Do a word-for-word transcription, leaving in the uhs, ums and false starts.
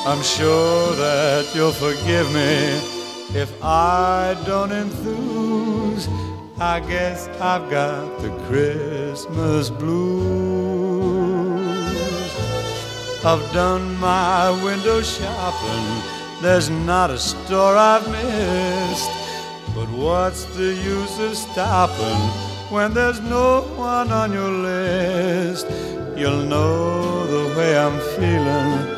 I'm sure that you'll forgive me if I don't enthuse. I guess I've got the Christmas blues. I've done my window shopping, there's not a store I've missed. But what's the use of stopping when there's no one on your list? You'll know the way I'm feeling